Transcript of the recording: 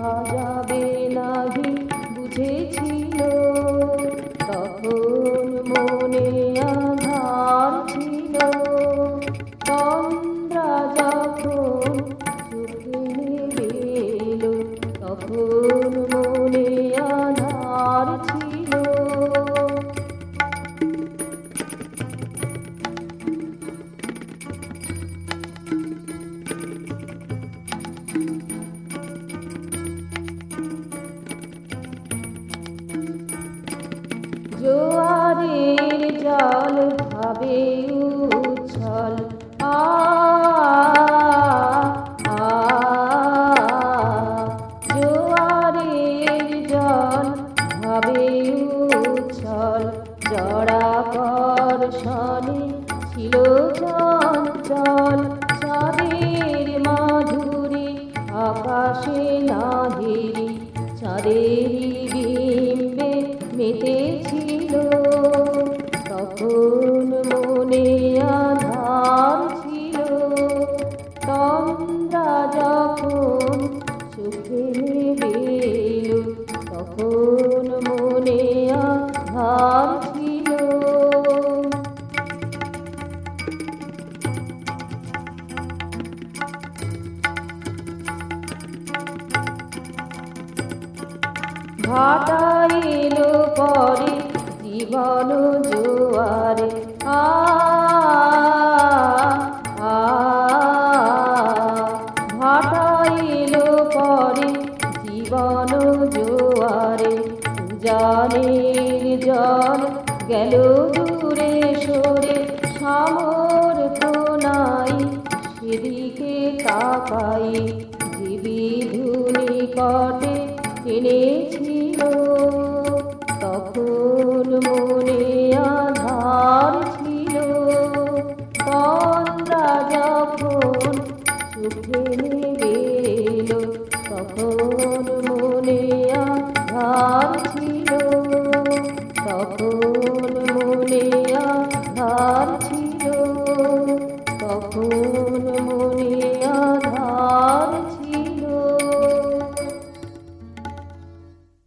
যাবে নাহি বুঝেছিল, তখন মনে আধার ছিল। তন্দ্রা যখন চোখে নেমে এলো, তখন মনে আধার ছিল। জোয়ারের জল ভাবে উচ্ছল, জোয়ারের জল ভাবে উচ্ছল। জড়াকর শনে ছিল চঞ্চল, চাঁদের মাধুরী আকাশে নাহেরি, চাঁদেরই বিম্বে মেতেছিল। তখন মনে আধার ছিল, তন্দ্রা যখন চোখে নেমে এলো, তখন মনে আধার ছিল। ভাটা এলো পরে জীবন জোয়ারে, ভাটা এলো পরে জীবন জোয়ারে। জানের জল গেল দূরে সরে, সামর্থ্য নাই সেদিকে তাকাই। যে বিধুনি কটে এনেছিল, তখন মনে আধার ছিল। তন্দ্রা যখন চোখে নেমে এলো, তখন মনে আধার ছিল। তখন